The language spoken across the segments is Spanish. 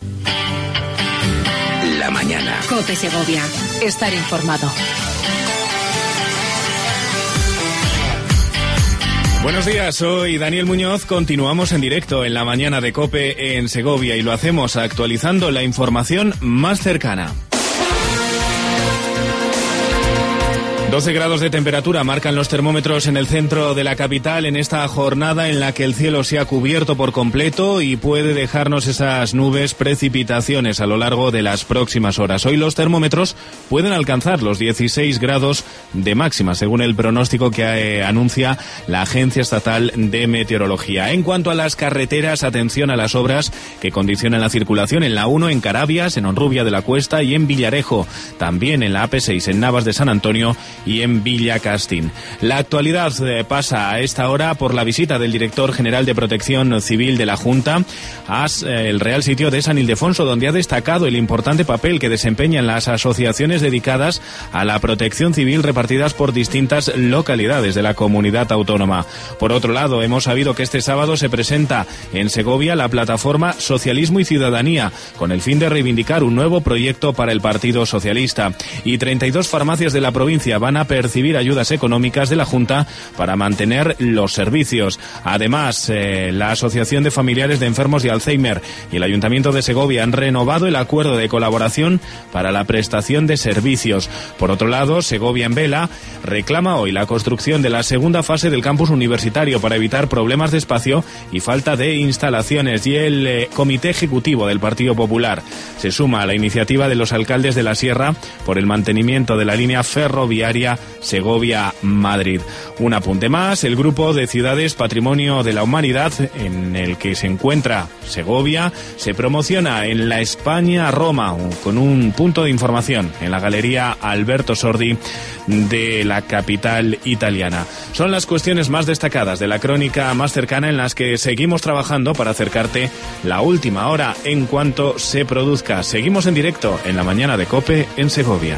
La mañana. COPE Segovia. Estar informado. Buenos días, soy Daniel Muñoz. Continuamos en directo en la mañana de COPE en Segovia y lo hacemos actualizando la información más cercana. 12 grados de temperatura marcan los termómetros en el centro de la capital en esta jornada en la que el cielo se ha cubierto por completo y puede dejarnos esas nubes precipitaciones a lo largo de las próximas horas. Hoy los termómetros pueden alcanzar los 16 grados de máxima, según el pronóstico que anuncia la Agencia Estatal de Meteorología. En cuanto a las carreteras, atención a las obras que condicionan la circulación en la 1 en Carabias, en Honrubia de la Cuesta y en Villarejo. También en la AP6 en Navas de San Antonio y en Villacastín. La actualidad pasa a esta hora por la visita del director general de Protección Civil de la Junta a el Real Sitio de San Ildefonso, donde ha destacado el importante papel que desempeñan las asociaciones dedicadas a la protección civil repartidas por distintas localidades de la comunidad autónoma. Por otro lado, hemos sabido que este sábado se presenta en Segovia la plataforma Socialismo y Ciudadanía, con el fin de reivindicar un nuevo proyecto para el Partido Socialista. Y 32 farmacias de la provincia van a percibir ayudas económicas de la Junta para mantener los servicios. Además, la Asociación de Familiares de Enfermos de Alzheimer y el Ayuntamiento de Segovia han renovado el acuerdo de colaboración para la prestación de servicios. Por otro lado, Segovia en Vela reclama hoy la construcción de la segunda fase del campus universitario para evitar problemas de espacio y falta de instalaciones. Y el Comité Ejecutivo del Partido Popular se suma a la iniciativa de los alcaldes de la Sierra por el mantenimiento de la línea ferroviaria Segovia-Madrid. Un apunte más, el grupo de ciudades Patrimonio de la Humanidad, en el que se encuentra Segovia, se promociona en la España-Roma, con un punto de información en la Galería Alberto Sordi de la capital italiana. Son las cuestiones más destacadas de la crónica más cercana en las que seguimos trabajando para acercarte la última hora en cuanto se produzca. Seguimos en directo en la mañana de COPE en Segovia.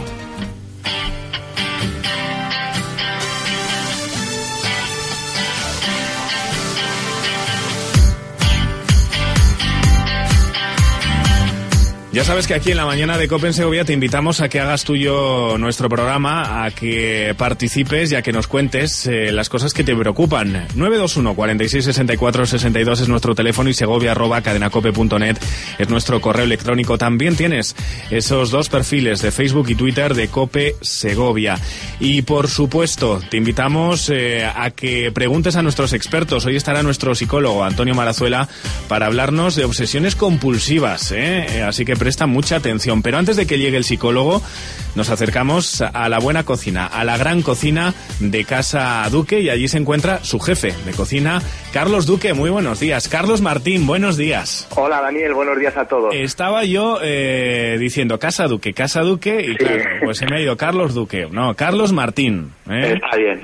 Ya sabes que aquí en la mañana de COPE en Segovia te invitamos a que hagas tuyo nuestro programa, a que participes y a que nos cuentes las cosas que te preocupan. 921 46 64 62 es nuestro teléfono y segovia@cadenacope.net es nuestro correo electrónico. También tienes esos dos perfiles de Facebook y Twitter de COPE Segovia. Y por supuesto, te invitamos a que preguntes a nuestros expertos. Hoy estará nuestro psicólogo Antonio Marazuela para hablarnos de obsesiones compulsivas, así que presta mucha atención. Pero antes de que llegue el psicólogo, nos acercamos a la buena cocina, a la gran cocina de Casa Duque, y allí se encuentra su jefe de cocina, Carlos Duque. Muy buenos días. Carlos Martín, buenos días. Hola Daniel, buenos días a todos. Estaba yo diciendo Casa Duque, y sí. Claro, pues se me ha ido Carlos Duque. No, Carlos Martín. Está bien.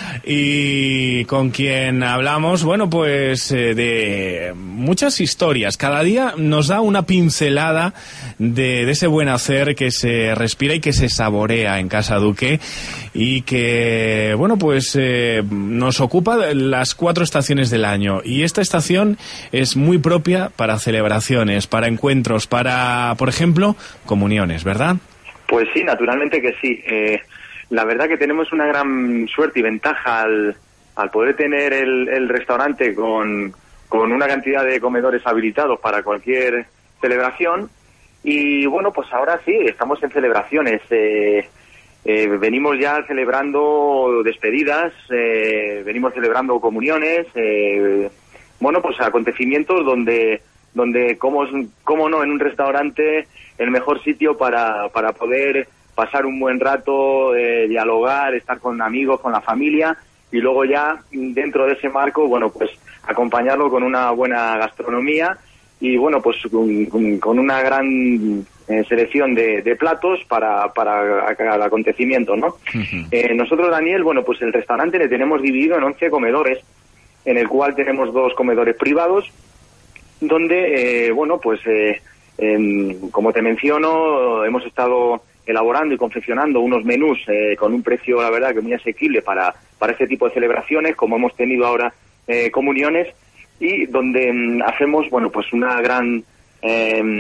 Y con quien hablamos, bueno, pues de muchas historias. Cada día nos da una pincelada de ese buen hacer que se respira y que se saborea en Casa Duque, y que, bueno, pues nos ocupa las 4 estaciones del año. Y esta estación es muy propia para celebraciones, para encuentros, para, por ejemplo, comuniones, ¿verdad? Pues sí, naturalmente que sí. La verdad que tenemos una gran suerte y ventaja al poder tener el restaurante con una cantidad de comedores habilitados para cualquier celebración. Y bueno, pues ahora sí, estamos en celebraciones. Venimos ya celebrando despedidas, venimos celebrando comuniones, bueno, pues acontecimientos donde cómo no, en un restaurante, el mejor sitio para poder pasar un buen rato, dialogar, estar con amigos, con la familia, y luego ya dentro de ese marco, bueno, pues acompañarlo con una buena gastronomía y, bueno, pues con una gran selección de platos para el acontecimiento, ¿no? Uh-huh. Nosotros, Daniel, bueno, pues el restaurante le tenemos dividido en 11 comedores, en el cual tenemos 2 comedores privados, donde, bueno, pues como te menciono, hemos estado elaborando y confeccionando unos menús con un precio, la verdad, que muy asequible para este tipo de celebraciones, como hemos tenido ahora comuniones, y donde hacemos, bueno, pues una gran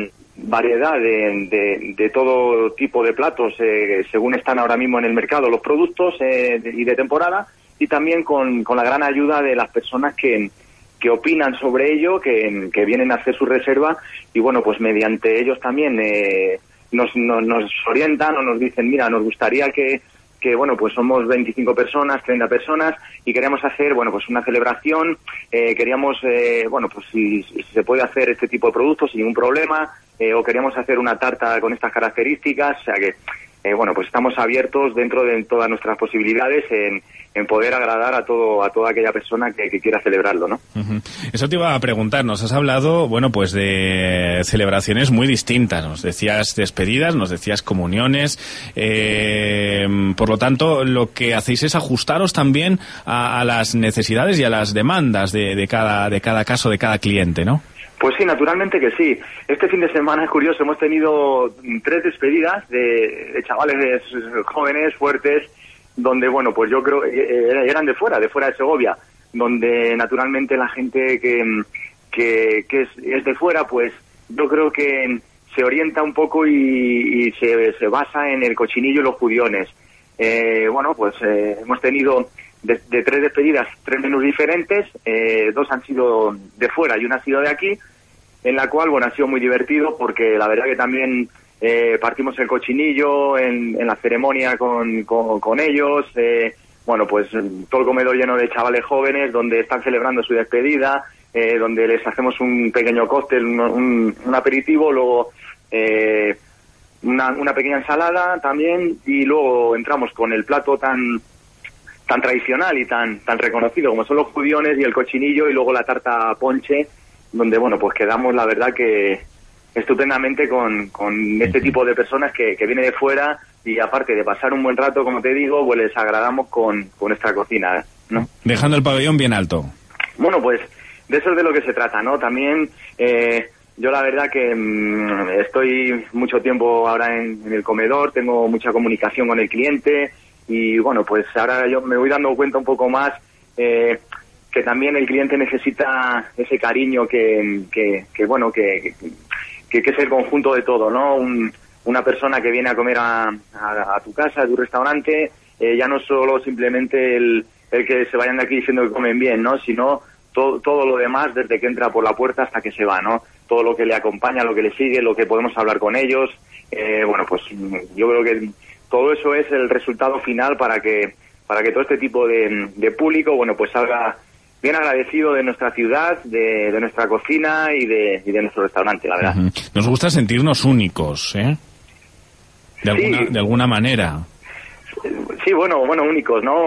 variedad de todo tipo de platos según están ahora mismo en el mercado los productos y de temporada, y también con la gran ayuda de las personas que opinan sobre ello, que vienen a hacer su reserva, y bueno, pues mediante ellos también nos orientan o nos dicen, mira, nos gustaría que bueno, pues somos 25 personas, 30 personas, y queremos hacer, bueno, pues una celebración, queríamos, bueno, pues si se puede hacer este tipo de productos sin ningún problema, o queríamos hacer una tarta con estas características, o sea que, bueno, pues estamos abiertos dentro de todas nuestras posibilidades en poder agradar a toda aquella persona que quiera celebrarlo, ¿no? Uh-huh. Eso te iba a preguntar, nos has hablado, bueno, pues de celebraciones muy distintas, nos decías despedidas, nos decías comuniones, por lo tanto, lo que hacéis es ajustaros también a las necesidades y a las demandas de cada caso, de cada cliente, ¿no? Pues sí, naturalmente que sí. Este fin de semana es curioso, hemos tenido 3 despedidas de chavales jóvenes, fuertes, donde, bueno, pues yo creo eran de fuera de Segovia, donde naturalmente la gente que es de fuera, pues yo creo que se orienta un poco y se basa en el cochinillo y los judiones. Bueno, pues hemos tenido de 3 despedidas 3 menús diferentes, 2 han sido de fuera y 1 ha sido de aquí, en la cual, bueno, ha sido muy divertido porque la verdad que también partimos el cochinillo en la ceremonia con ellos, bueno, pues todo el comedor lleno de chavales jóvenes donde están celebrando su despedida, donde les hacemos un pequeño cóctel, un aperitivo, luego una pequeña ensalada también, y luego entramos con el plato tan tradicional y tan reconocido como son los judiones y el cochinillo, y luego la tarta ponche, donde, bueno, pues quedamos, la verdad que estupendamente con este tipo de personas que viene de fuera, y aparte de pasar un buen rato, como te digo, pues les agradamos con nuestra cocina, ¿no? Dejando el pabellón bien alto. Bueno, pues de eso es de lo que se trata, ¿no? También yo la verdad que estoy mucho tiempo ahora en el comedor, tengo mucha comunicación con el cliente, y bueno, pues ahora yo me voy dando cuenta un poco más que también el cliente necesita ese cariño que es el conjunto de todo, ¿no? Una persona que viene a comer a tu casa, a tu restaurante, ya no solo simplemente el que se vayan de aquí diciendo que comen bien, ¿no? Sino todo lo demás, desde que entra por la puerta hasta que se va, ¿no? Todo lo que le acompaña, lo que le sigue, lo que podemos hablar con ellos. Bueno, pues yo creo que todo eso es el resultado final para que todo este tipo de público, bueno, pues salga bien agradecido de nuestra ciudad, de nuestra cocina y de nuestro restaurante, la verdad. Nos gusta sentirnos únicos, ¿eh? De alguna manera. Sí, bueno, únicos, ¿no?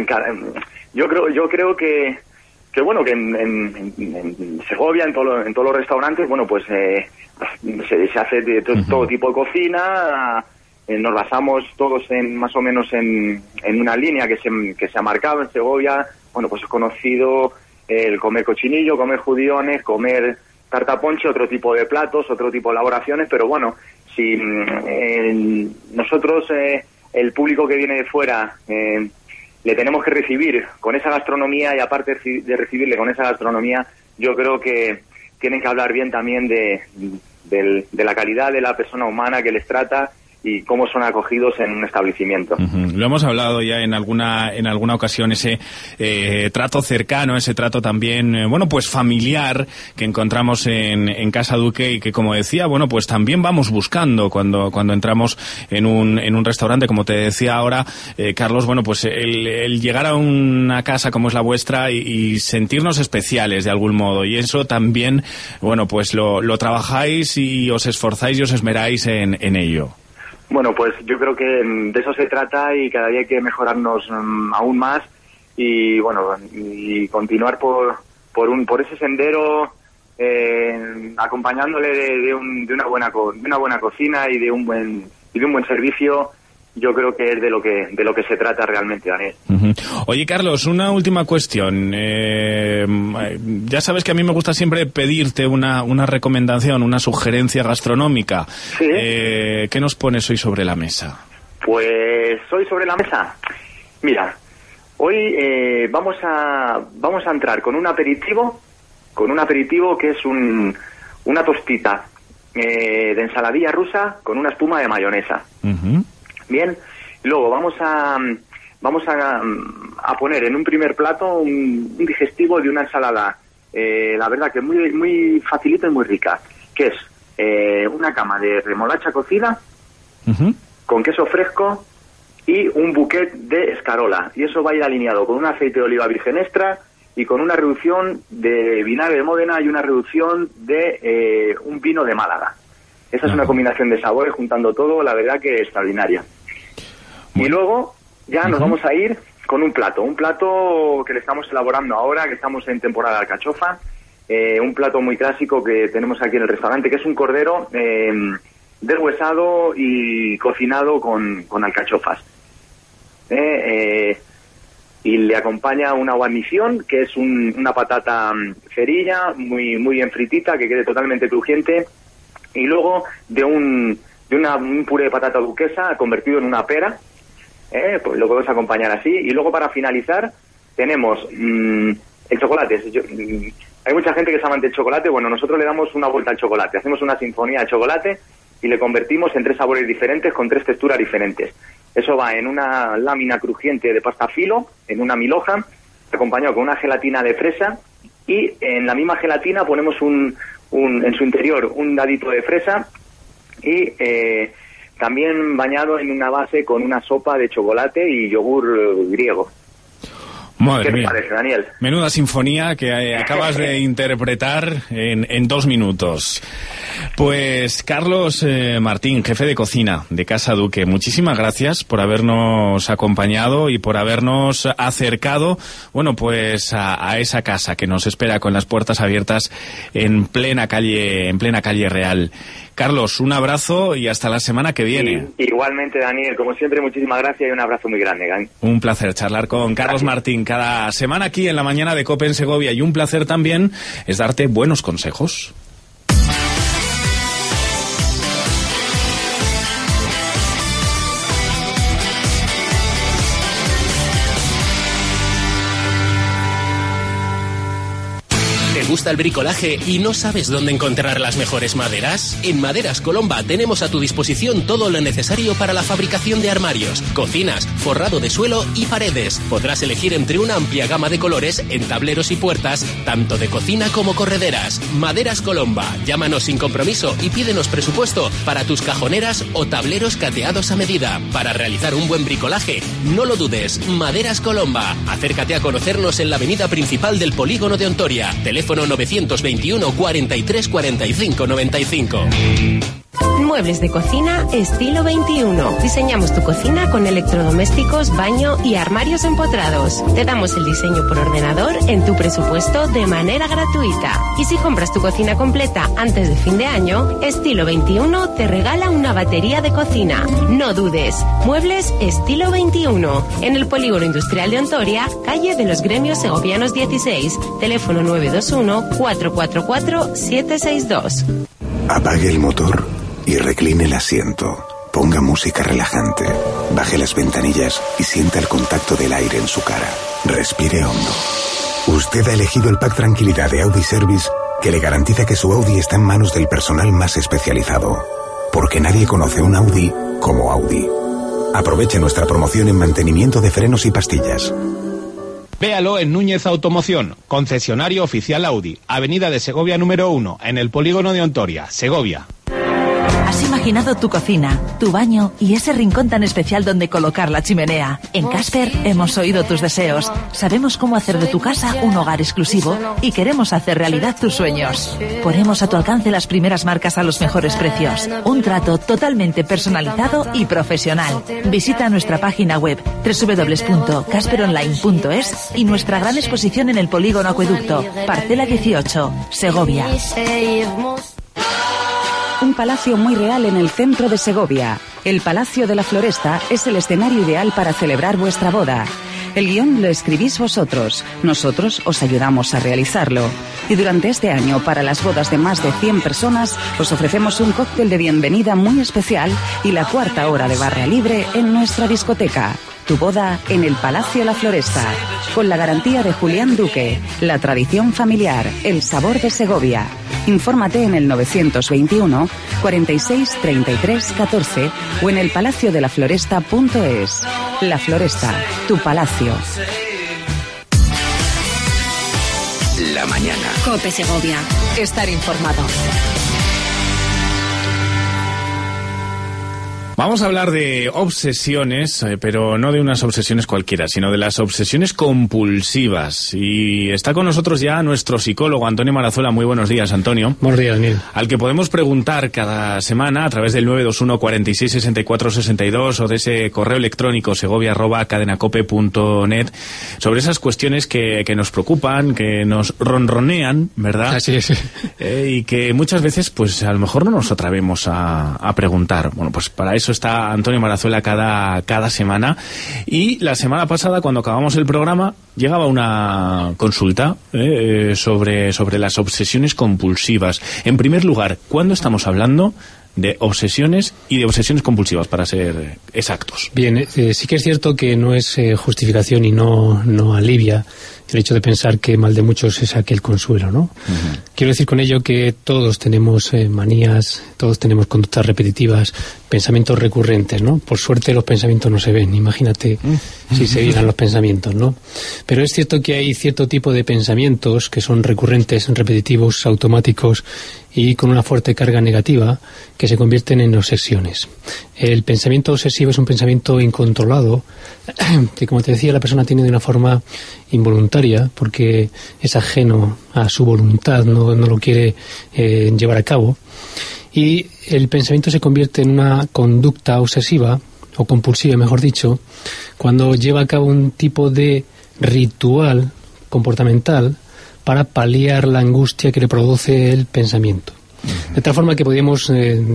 Yo creo que bueno, que en Segovia, en todos los restaurantes, bueno, pues se hace de todo tipo de cocina. Nos basamos todos más o menos en una línea que se ha marcado en Segovia. Bueno, pues es conocido el comer cochinillo, comer judiones, comer tarta ponche, otro tipo de platos, otro tipo de elaboraciones, pero bueno, si nosotros, el público que viene de fuera, le tenemos que recibir con esa gastronomía, y aparte de recibirle con esa gastronomía, yo creo que tienen que hablar bien también de la calidad de la persona humana que les trata y cómo son acogidos en un establecimiento. Lo hemos hablado ya en alguna ocasión, ese trato cercano, ese trato también, bueno, pues familiar que encontramos en Casa Duque, y que, como decía, bueno, pues también vamos buscando cuando entramos en un restaurante, como te decía ahora, Carlos, bueno, pues el llegar a una casa como es la vuestra y sentirnos especiales de algún modo, y eso también, bueno, pues lo trabajáis y os esforzáis y os esmeráis en ello. Bueno, pues yo creo que de eso se trata, y cada día hay que mejorarnos aún más, y bueno, y continuar por ese sendero, acompañándole de una buena cocina y de un buen servicio. Yo creo que es de lo que se trata realmente, Daniel. Oye, Carlos, una última cuestión. Ya sabes que a mí me gusta siempre pedirte una recomendación, una sugerencia gastronómica. ¿Sí? ¿Qué nos pones hoy sobre la mesa? Pues hoy sobre la mesa, mira, hoy vamos a entrar con un aperitivo que es una tostita de ensaladilla rusa con una espuma de mayonesa. Bien, luego vamos a poner en un primer plato un digestivo de una ensalada, la verdad que muy, muy facilita y muy rica, que es una cama de remolacha cocida con queso fresco y un bouquet de escarola. Y eso va a ir alineado con un aceite de oliva virgen extra y con una reducción de vinagre de Módena y una reducción de un vino de Málaga. Esa es una combinación de sabores, juntando todo, la verdad que extraordinaria. Y luego ya nos vamos a ir con un plato que le estamos elaborando ahora, que estamos en temporada de alcachofa, un plato muy clásico que tenemos aquí en el restaurante, que es un cordero deshuesado y cocinado con alcachofas. Y le acompaña una guarnición, que es una patata cerilla, muy, muy bien fritita, que quede totalmente crujiente, y luego de un puré de patata duquesa convertido en una pera, pues lo podemos acompañar así. Y luego, para finalizar, tenemos el chocolate. Hay mucha gente que es amante del chocolate. Bueno, nosotros le damos una vuelta al chocolate, hacemos una sinfonía de chocolate y le convertimos en 3 sabores diferentes con 3 texturas diferentes. Eso va en una lámina crujiente de pasta filo, en una milhoja, acompañado con una gelatina de fresa, y en la misma gelatina ponemos en su interior un dadito de fresa y también bañado en una base con una sopa de chocolate y yogur griego. Madre mía. ¿Qué te parece, Daniel? Menuda sinfonía que acabas de interpretar en 2 minutos. Pues Carlos Martín, jefe de cocina de Casa Duque, muchísimas gracias por habernos acompañado y por habernos acercado, bueno, pues a esa casa que nos espera con las puertas abiertas en plena calle Real. Carlos, un abrazo y hasta la semana que viene. Sí, igualmente, Daniel, como siempre, muchísimas gracias y un abrazo muy grande. Un placer charlar con Carlos Martín cada semana aquí en la mañana de COPE en Segovia, y un placer también es darte buenos consejos. ¿Te gusta el bricolaje y no sabes dónde encontrar las mejores maderas? En Maderas Colomba tenemos a tu disposición todo lo necesario para la fabricación de armarios, cocinas, forrado de suelo y paredes. Podrás elegir entre una amplia gama de colores en tableros y puertas, tanto de cocina como correderas. Maderas Colomba. Llámanos sin compromiso y pídenos presupuesto para tus cajoneras o tableros cateados a medida. Para realizar un buen bricolaje, no lo dudes. Maderas Colomba. Acércate a conocernos en la avenida principal del Polígono de Ontoria. Teléfono 921 43 45 95. Muebles de cocina estilo 21. Diseñamos tu cocina con electrodomésticos, baño y armarios empotrados. Te damos el diseño por ordenador en tu presupuesto de manera gratuita. Y si compras tu cocina completa antes de fin de año, Estilo 21 te regala una batería de cocina. No dudes. Muebles estilo 21. En el Polígono Industrial de Ontoria, calle de los Gremios Segovianos 16. Teléfono 921 444 762. Apague el motor y recline el asiento. Ponga música relajante. Baje las ventanillas y sienta el contacto del aire en su cara. Respire hondo. Usted ha elegido el Pack Tranquilidad de Audi Service, que le garantiza que su Audi está en manos del personal más especializado. Porque nadie conoce un Audi como Audi. Aproveche nuestra promoción en mantenimiento de frenos y pastillas. Véalo en Núñez Automoción, concesionario oficial Audi, Avenida de Segovia número 1, en el Polígono de Ontoria, Segovia. Has imaginado tu cocina, tu baño y ese rincón tan especial donde colocar la chimenea. En Casper hemos oído tus deseos. Sabemos cómo hacer de tu casa un hogar exclusivo y queremos hacer realidad tus sueños. Ponemos a tu alcance las primeras marcas a los mejores precios. Un trato totalmente personalizado y profesional. Visita nuestra página web www.casperonline.es y nuestra gran exposición en el Polígono Acueducto, Parcela 18, Segovia. Un palacio muy real en el centro de Segovia. El Palacio de la Floresta es el escenario ideal para celebrar vuestra boda. El guión lo escribís vosotros. Nosotros os ayudamos a realizarlo. Y durante este año, para las bodas de más de 100 personas, os ofrecemos un cóctel de bienvenida muy especial y la 4ª hora de barra libre en nuestra discoteca. tu boda en el Palacio La Floresta, con la garantía de Julián Duque, la tradición familiar, el sabor de Segovia. Infórmate en el 921 46 33 14 o en elpalaciodelafloresta.es. La Floresta, tu palacio. La mañana. COPE Segovia. Estar informado. Vamos a hablar de obsesiones, pero no de unas obsesiones cualquiera, sino de las obsesiones compulsivas. Y está con nosotros ya nuestro psicólogo, Antonio Marazuela. Muy buenos días, Antonio. Buenos días, Neil. Al que podemos preguntar cada semana a través del 921 46 64 62 o de ese correo electrónico segovia@cadenacope.net sobre esas cuestiones que nos preocupan, que nos ronronean, ¿verdad? Así es. Y que muchas veces, pues a lo mejor no nos atrevemos a preguntar. Bueno, pues para eso está Antonio Marazuela cada semana. Y la semana pasada, cuando acabamos el programa, llegaba una consulta sobre las obsesiones compulsivas. En primer lugar, ¿cuándo estamos hablando de obsesiones y de obsesiones compulsivas, para ser exactos? Bien, sí que es cierto que no es justificación y no alivia el hecho de pensar que mal de muchos es aquel consuelo, ¿no? Uh-huh. Quiero decir con ello que todos tenemos manías, todos tenemos conductas repetitivas, pensamientos recurrentes, ¿no? Por suerte los pensamientos no se ven, imagínate si se vieran los pensamientos, ¿no? Pero es cierto que hay cierto tipo de pensamientos que son recurrentes, repetitivos, automáticos y con una fuerte carga negativa que se convierten en obsesiones. El pensamiento obsesivo es un pensamiento incontrolado que, como te decía, la persona tiene de una forma involuntaria porque es ajeno a su voluntad, no lo quiere llevar a cabo, y el pensamiento se convierte en una conducta obsesiva o compulsiva, mejor dicho, cuando lleva a cabo un tipo de ritual comportamental para paliar la angustia que le produce el pensamiento. De tal forma que podríamos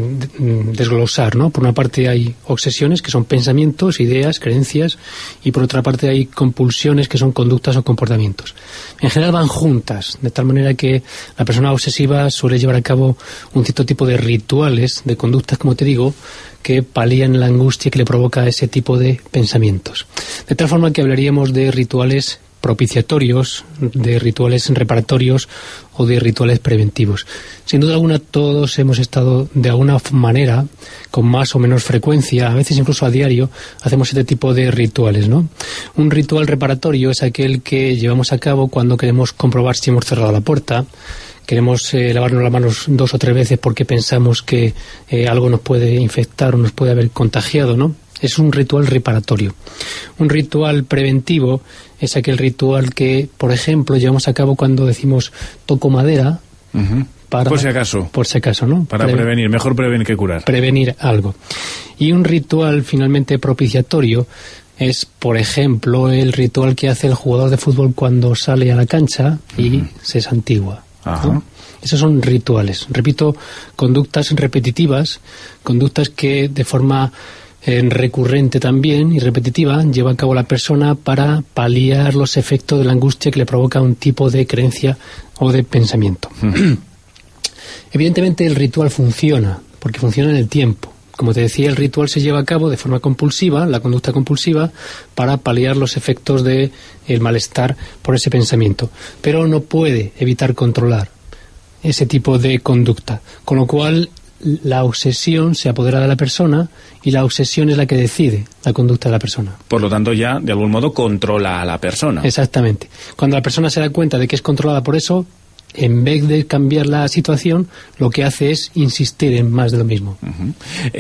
desglosar, ¿no? Por una parte hay obsesiones, que son pensamientos, ideas, creencias, y por otra parte hay compulsiones, que son conductas o comportamientos. En general van juntas, de tal manera que la persona obsesiva suele llevar a cabo un cierto tipo de rituales, de conductas, como te digo, que palían la angustia que le provoca ese tipo de pensamientos. De tal forma que hablaríamos de rituales propiciatorios, de rituales reparatorios o de rituales preventivos. Sin duda alguna, todos hemos estado de alguna manera, con más o menos frecuencia, a veces incluso a diario, hacemos este tipo de rituales, ¿no? Un ritual reparatorio es aquel que llevamos a cabo cuando queremos comprobar si hemos cerrado la puerta, queremos lavarnos las manos 2 o 3 veces porque pensamos que algo nos puede infectar o nos puede haber contagiado, ¿no? Es un ritual reparatorio. Un ritual preventivo es aquel ritual que, por ejemplo, llevamos a cabo cuando decimos toco madera. Uh-huh. Por si acaso, ¿no? Para prevenir, mejor prevenir que curar. Prevenir algo. Y un ritual finalmente propiciatorio es, por ejemplo, el ritual que hace el jugador de fútbol cuando sale a la cancha y se santigua, ¿no? Esos son rituales. Repito, conductas repetitivas, conductas que de forma recurrente también y repetitiva lleva a cabo la persona para paliar los efectos de la angustia que le provoca un tipo de creencia o de pensamiento. Evidentemente el ritual funciona, porque funciona en el tiempo. Como te decía, el ritual se lleva a cabo de forma compulsiva, la conducta compulsiva, para paliar los efectos del malestar por ese pensamiento. Pero no puede evitar controlar ese tipo de conducta, con lo cual la obsesión se apodera de la persona y la obsesión es la que decide la conducta de la persona. Por lo tanto, ya de algún modo controla a la persona. Exactamente. Cuando la persona se da cuenta de que es controlada por eso, en vez de cambiar la situación, lo que hace es insistir en más de lo mismo. Uh-huh.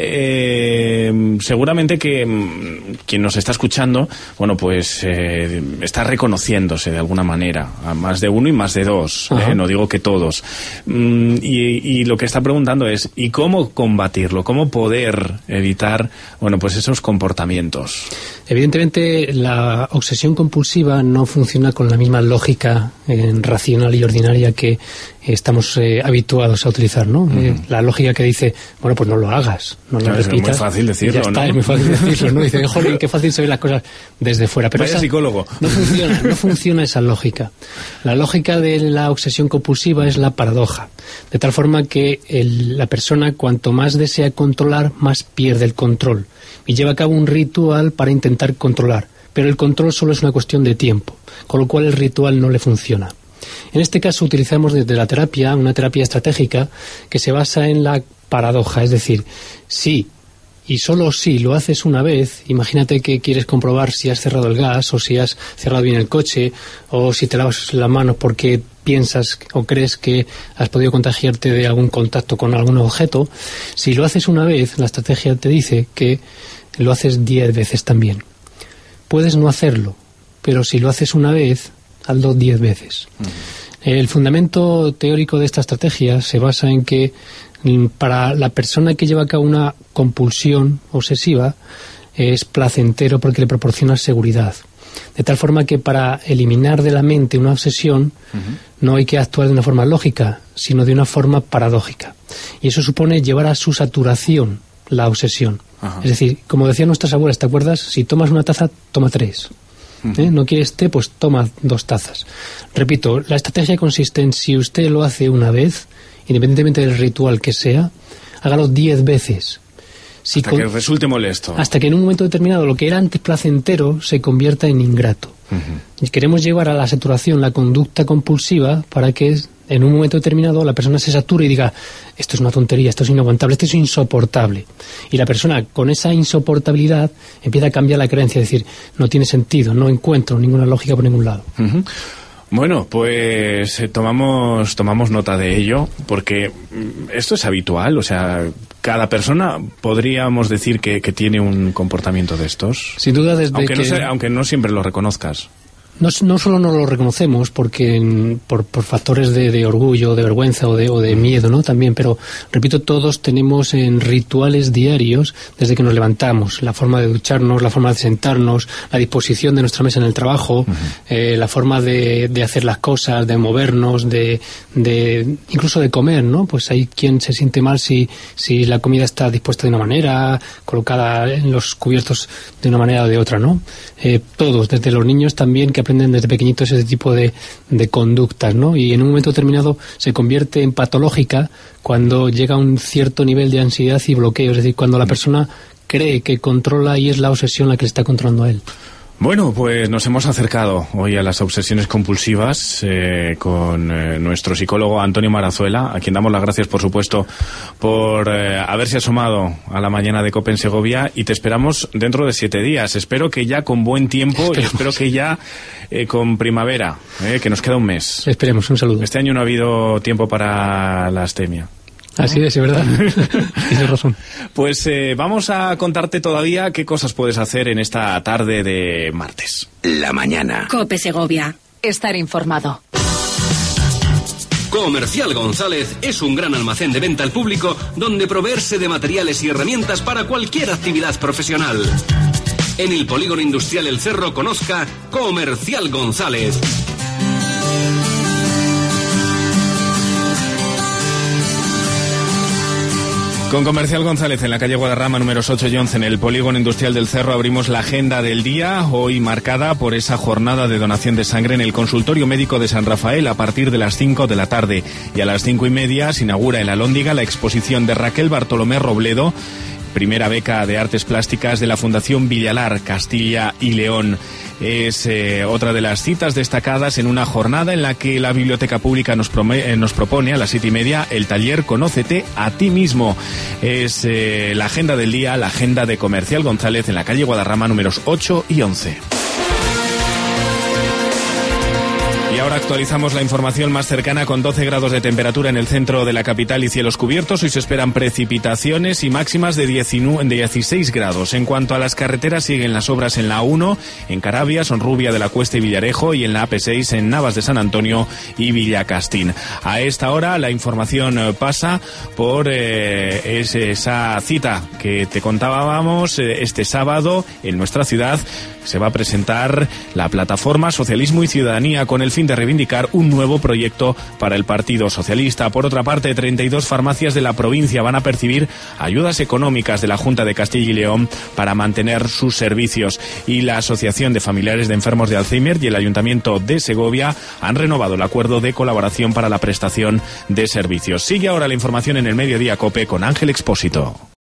Seguramente que quien nos está escuchando, bueno, pues está reconociéndose de alguna manera, a más de uno y más de dos, no digo que todos. Y lo que está preguntando es, ¿y cómo combatirlo? ¿Cómo poder evitar, bueno, pues esos comportamientos? Evidentemente, la obsesión compulsiva no funciona con la misma lógica racional y ordinaria que estamos habituados a utilizar, ¿no? La lógica que dice, bueno, pues no lo hagas, no lo repitas. Es muy fácil decirlo, está, ¿no? Es muy fácil decirlo, ¿no? Dice, joder, qué fácil se ven las cosas desde fuera. Pero vaya psicólogo. No funciona esa lógica. La lógica de la obsesión compulsiva es la paradoja. De tal forma que la persona, cuanto más desea controlar, más pierde el control. Y lleva a cabo un ritual para intentar controlar. Pero el control solo es una cuestión de tiempo, con lo cual el ritual no le funciona. En este caso utilizamos desde la terapia, una terapia estratégica que se basa en la paradoja, es decir, sí y solo si lo haces una vez, imagínate que quieres comprobar si has cerrado el gas o si has cerrado bien el coche o si te lavas las manos porque piensas o crees que has podido contagiarte de algún contacto con algún objeto. Si lo haces una vez, la estrategia te dice que lo haces 10 veces también. Puedes no hacerlo, pero si lo haces una vez, hazlo 10 veces. El fundamento teórico de esta estrategia se basa en que para la persona que lleva a cabo una compulsión obsesiva es placentero porque le proporciona seguridad. De tal forma que para eliminar de la mente una obsesión no hay que actuar de una forma lógica, sino de una forma paradójica. Y eso supone llevar a su saturación la obsesión. Ajá. Es decir, como decían nuestras abuelas, ¿te acuerdas? Si tomas una taza, toma 3. ¿No quieres té? Pues toma 2 tazas. Repito, la estrategia consiste en, si usted lo hace una vez, independientemente del ritual que sea, hágalo 10 veces. Hasta que resulte molesto. Hasta que en un momento determinado lo que era antes placentero se convierta en ingrato. Y queremos llevar a la saturación la conducta compulsiva para que en un momento determinado la persona se sature y diga, esto es una tontería, esto es inaguantable, esto es insoportable. Y la persona con esa insoportabilidad empieza a cambiar la creencia, es decir, no tiene sentido, no encuentro ninguna lógica por ningún lado. Bueno, pues tomamos nota de ello, porque esto es habitual, o sea, cada persona podríamos decir que tiene un comportamiento de estos. Sin duda, aunque no siempre lo reconozcas. No solo no lo reconocemos porque por factores de orgullo, de vergüenza o de miedo, ¿no? También, pero repito, todos tenemos en rituales diarios desde que nos levantamos, la forma de ducharnos, la forma de sentarnos, la disposición de nuestra mesa en el trabajo, la forma de hacer las cosas, de movernos, de incluso de comer, ¿no? Pues hay quien se siente mal si la comida está dispuesta de una manera, colocada en los cubiertos de una manera o de otra, ¿no? Todos, desde los niños también, que aprenden desde pequeñitos ese tipo de conductas, ¿no? Y en un momento determinado se convierte en patológica cuando llega a un cierto nivel de ansiedad y bloqueo, es decir, cuando la persona cree que controla y es la obsesión la que le está controlando a él. Bueno, pues nos hemos acercado hoy a las obsesiones compulsivas con nuestro psicólogo Antonio Marazuela, a quien damos las gracias, por supuesto, por haberse asomado a la mañana de COPE en Segovia, y te esperamos dentro de 7 días. Espero que ya con buen tiempo y espero que ya con primavera, que nos queda un mes. Esperemos, un saludo. Este año no ha habido tiempo para la astemia. Así es verdad. Tienes razón. Pues vamos a contarte todavía qué cosas puedes hacer en esta tarde de martes. La mañana. COPE Segovia. Estar informado. Comercial González es un gran almacén de venta al público donde proveerse de materiales y herramientas para cualquier actividad profesional. En el Polígono Industrial El Cerro conozca Comercial González. Con Comercial González en la calle Guadarrama números 8 y 11 en el Polígono Industrial del Cerro abrimos la agenda del día, hoy marcada por esa jornada de donación de sangre en el consultorio médico de San Rafael a partir de las 5 de la tarde, y a las 5:30 se inaugura en la Alhóndiga la exposición de Raquel Bartolomé Robledo, primera beca de artes plásticas de la Fundación Villalar, Castilla y León. Es otra de las citas destacadas en una jornada en la que la Biblioteca Pública nos propone a las 7:30 el taller Conócete a ti mismo. Es la agenda del día, la agenda de Comercial González en la calle Guadarrama números 8 y 11. Y ahora actualizamos la información más cercana con 12 grados de temperatura en el centro de la capital y cielos cubiertos. Hoy se esperan precipitaciones y máximas de 16 grados. En cuanto a las carreteras, siguen las obras en la A1, en Carabias, Sonrubia de la Cuesta y Villarejo, y en la AP6 en Navas de San Antonio y Villacastín. A esta hora la información pasa por esa cita que te contábamos este sábado en nuestra ciudad. Se va a presentar la plataforma Socialismo y Ciudadanía con el fin de de reivindicar un nuevo proyecto para el Partido Socialista. Por otra parte, 32 farmacias de la provincia van a percibir ayudas económicas de la Junta de Castilla y León para mantener sus servicios. Y la Asociación de Familiares de Enfermos de Alzheimer y el Ayuntamiento de Segovia han renovado el acuerdo de colaboración para la prestación de servicios. Sigue ahora la información en el Mediodía COPE con Ángel Expósito.